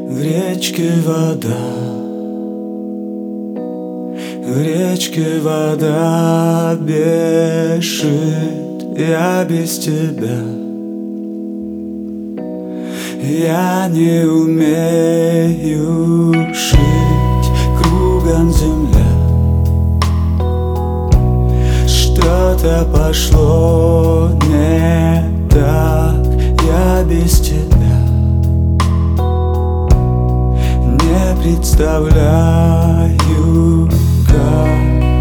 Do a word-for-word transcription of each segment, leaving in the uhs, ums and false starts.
В речке вода, в речке вода бежит, я без тебя. Я не умею жить, кругом земля. Что-то пошло не так, я без тебя. Не представляю, как.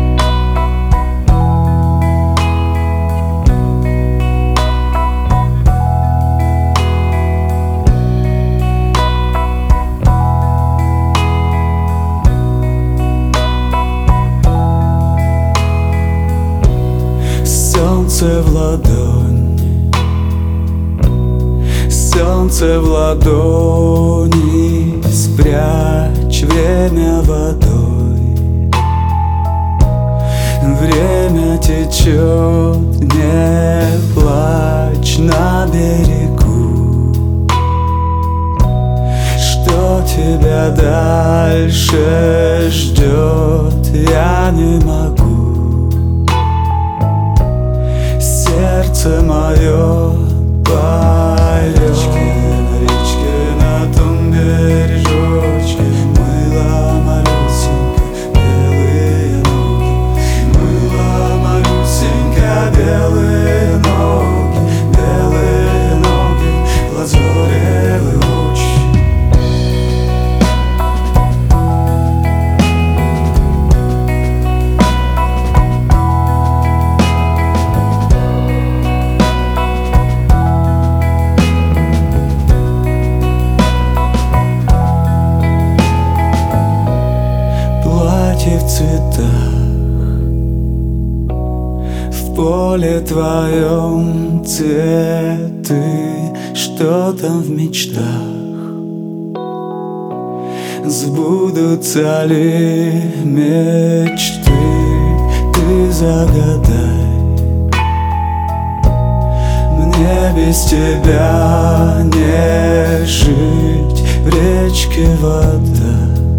Солнце в ладони, солнце в ладони, спрячь время водой. Время течет, не плачь на берегу. Что тебя дальше ждет, я не могу. Сердце мое поет. На речке, на том бережочке мыла Марусенька белые ноги. Мыла Марусенька белые ноги, белые ноги, лазоревые очи. В цветах, в поле твоем цветы, что там в мечтах? Сбудутся ли мечты, ты загадай. Мне без тебя не жить, в речке вода.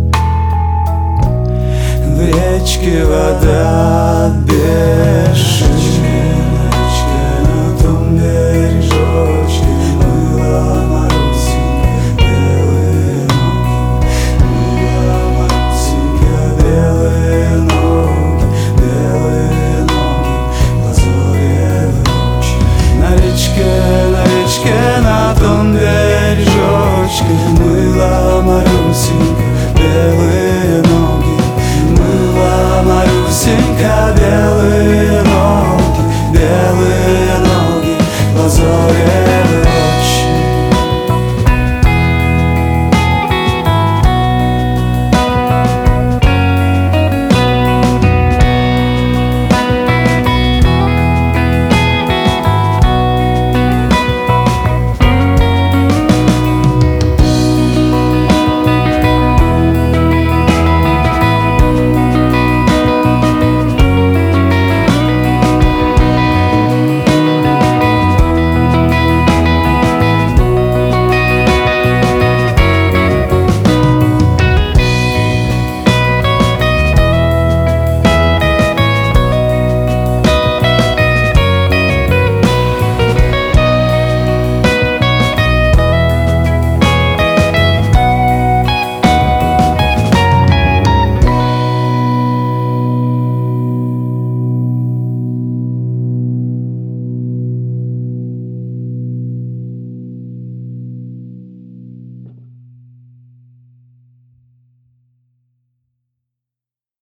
В речке вода бежит. На речке, на том бережочке мыла Марусенька белые ноги. Мыла Марусенька белые ноги, белые ноги, лазоревые очи. На речке, на речке, на том бережочке мыла Марусенька белые ноги. Марусенька белые ноги, белые